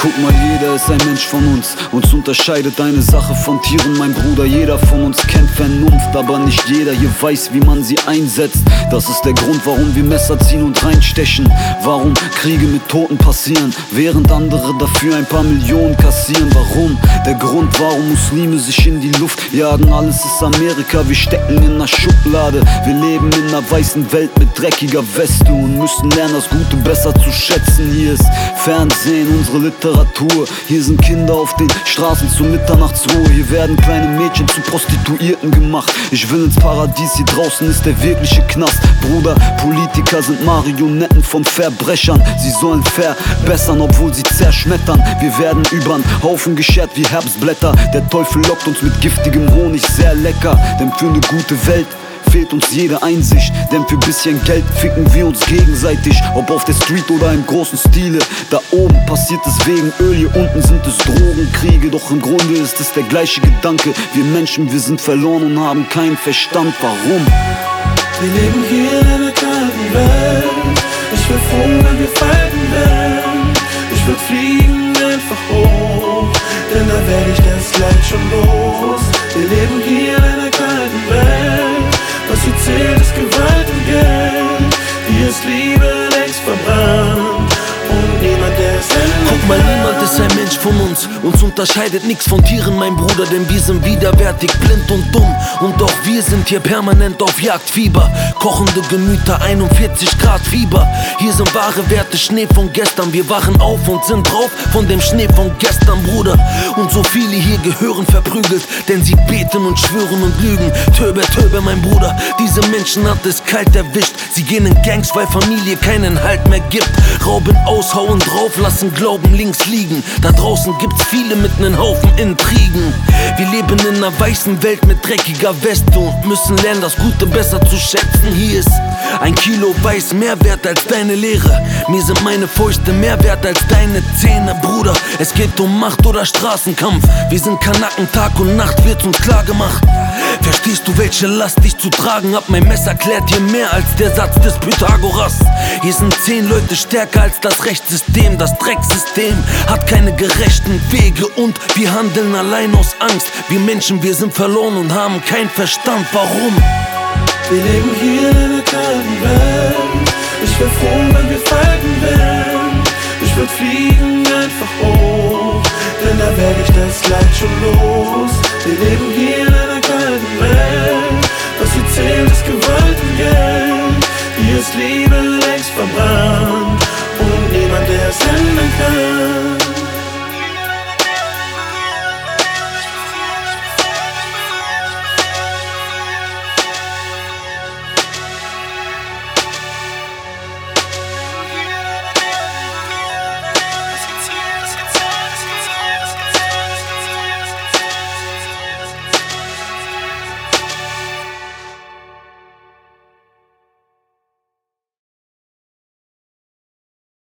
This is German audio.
Guck mal, jeder ist ein Mensch von uns. Uns unterscheidet eine Sache von Tieren, mein Bruder. Jeder von uns kennt Vernunft, aber nicht jeder hier weiß, wie man sie einsetzt. Das ist der Grund, warum wir Messer ziehen und reinstechen. Warum Kriege mit Toten passieren, während andere dafür ein paar Millionen kassieren. Warum? Der Grund, warum Muslime sich in die Luft jagen. Alles ist Amerika, wir stecken in einer Schublade. Wir leben in einer weißen Welt mit dreckiger Weste und müssen lernen, das Gute besser zu schätzen. Hier ist Fernsehen, unsere Literatur. Hier sind Kinder auf den Straßen zur Mitternachtsruhe. Hier werden kleine Mädchen zu Prostituierten gemacht. Ich will ins Paradies, hier draußen ist der wirkliche Knast. Bruder, Politiker sind Marionetten von Verbrechern. Sie sollen verbessern, obwohl sie zerschmettern. Wir werden übern Haufen geschert wie Herbstblätter. Der Teufel lockt uns mit giftigem Honig, sehr lecker. Denn für eine gute Welt fehlt uns jede Einsicht, denn für bisschen Geld ficken wir uns gegenseitig. Ob auf der Street oder im großen Stile. Da oben passiert es wegen Öl, hier unten sind es Drogenkriege. Doch im Grunde ist es der gleiche Gedanke. Wir Menschen, wir sind verloren und haben keinen Verstand. Warum? Wir leben hier in einer kalten Welt. Ich will froh, wenn wir falten werden. Ich würd fliegen einfach hoch, denn da werd ich das gleich schon los. Wir leben hier in einer kalten Welt. Was hier zählt ist Gewalt und Geld. Hier ist Liebe längst verbrannt und niemand, der es ändert. Guck mal, niemand ist ein Mensch von uns. Uns unterscheidet nichts von Tieren, mein Bruder, denn wir sind widerwärtig, blind und dumm. Und auch wir sind hier permanent auf Jagdfieber. Kochende Gemüter, 41 Grad Fieber. Hier sind wahre Werte, Schnee von gestern. Wir wachen auf und sind drauf von dem Schnee von gestern, Bruder. Und so viele hier gehören verprügelt, denn sie beten und schwören und lügen. Töbe, töbe, mein Bruder, diese Menschen hat es kalt erwischt. Sie gehen in Gangs, weil Familie keinen Halt mehr gibt. Rauben aus, hauen drauf, lassen Glauben links liegen. Da draußen gibt's viele mit nen Haufen Intrigen. Wir leben in einer weißen Welt mit dreckiger Weste und müssen lernen, das Gute besser zu schätzen. Hier ist ein Kilo Weiß mehr wert als deine Lehre. Mir sind meine Fäuste mehr wert als deine Zähne, Bruder. Es geht um Macht oder Straßenkampf. Wir sind Kanaken, Tag und Nacht wird's uns klar gemacht. Verstehst du, welche Last ich zu tragen hab? Mein Messer klärt hier mehr als der Satz des Pythagoras. Hier sind 10 Leute stärker als das Rechtssystem. Das Drecksystem hat keine gerechten Wege und wir handeln allein aus Angst. Wir Menschen, wir sind verloren und haben keinen Verstand. Warum? Wir leben hier in einer kalten Welt. Ich wär froh, wenn wir falten werden. Ich würd fliegen einfach hoch, denn da werd ich das gleich schon los. Wir leben hier in einer kalten Welt. Was hier zählt ist Gewalt und Geld. Hier ist Liebe längst verbrannt.